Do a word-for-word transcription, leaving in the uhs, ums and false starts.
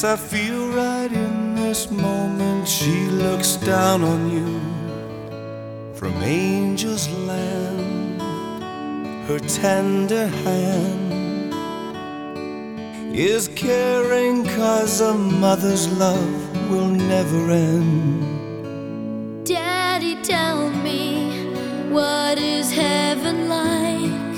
Yes, I feel right in this moment she looks down on you from angel's land. Her tender hand is caring, 'cause a mother's love will never end. Daddy, tell me, what is heaven like?